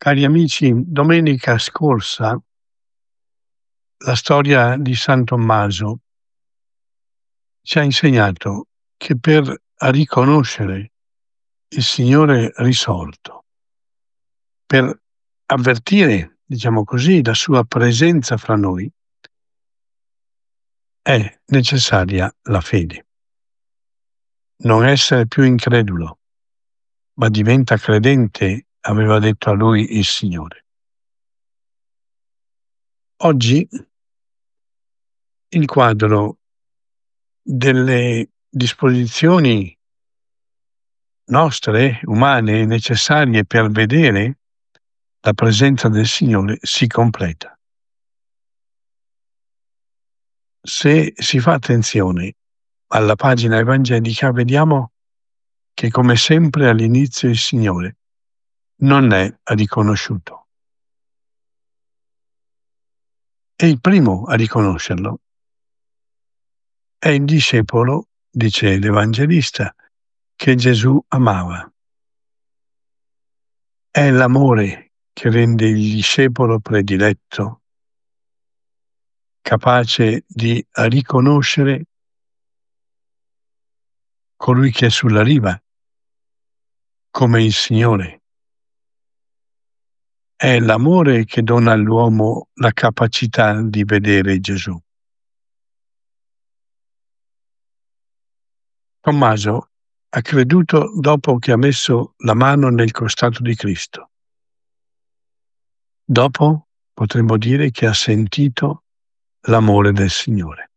Cari amici, domenica scorsa la storia di San Tommaso ci ha insegnato che per riconoscere il Signore risorto, per avvertire, diciamo così, la sua presenza fra noi, è necessaria la fede. Non essere più incredulo, ma diventa credente, aveva detto a lui il Signore. Oggi il quadro delle disposizioni nostre, umane, necessarie per vedere la presenza del Signore si completa. Se si fa attenzione alla pagina evangelica, vediamo che come sempre all'inizio il Signore non è riconosciuto. E il primo a riconoscerlo è il discepolo, dice l'Evangelista, che Gesù amava. È l'amore che rende il discepolo prediletto capace di riconoscere colui che è sulla riva come il Signore. È l'amore che dona all'uomo la capacità di vedere Gesù. Tommaso ha creduto dopo che ha messo la mano nel costato di Cristo. Dopo potremmo dire che ha sentito l'amore del Signore.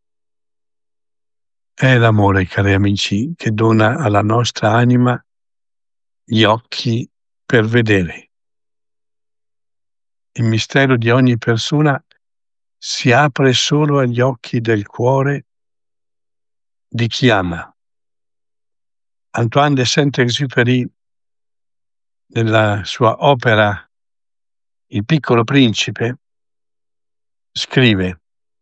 È l'amore, cari amici, che dona alla nostra anima gli occhi per vedere. Il mistero di ogni persona si apre solo agli occhi del cuore di chi ama. Antoine de Saint-Exupéry, nella sua opera Il Piccolo Principe, scrive: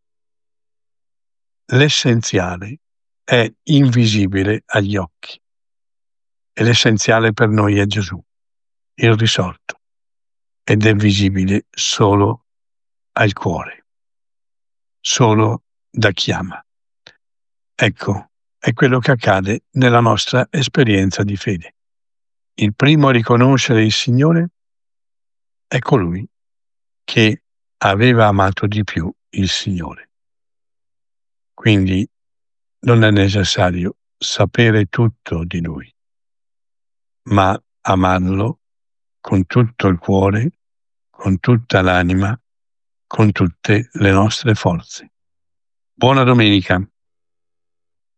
l'essenziale è invisibile agli occhi e l'essenziale per noi è Gesù, il risorto, ed è visibile solo al cuore, solo da chi ama. Ecco, è quello che accade nella nostra esperienza di fede. Il primo a riconoscere il Signore è colui che aveva amato di più il Signore. Quindi non è necessario sapere tutto di Lui, ma amarlo con tutto il cuore, con tutta l'anima, con tutte le nostre forze. Buona domenica.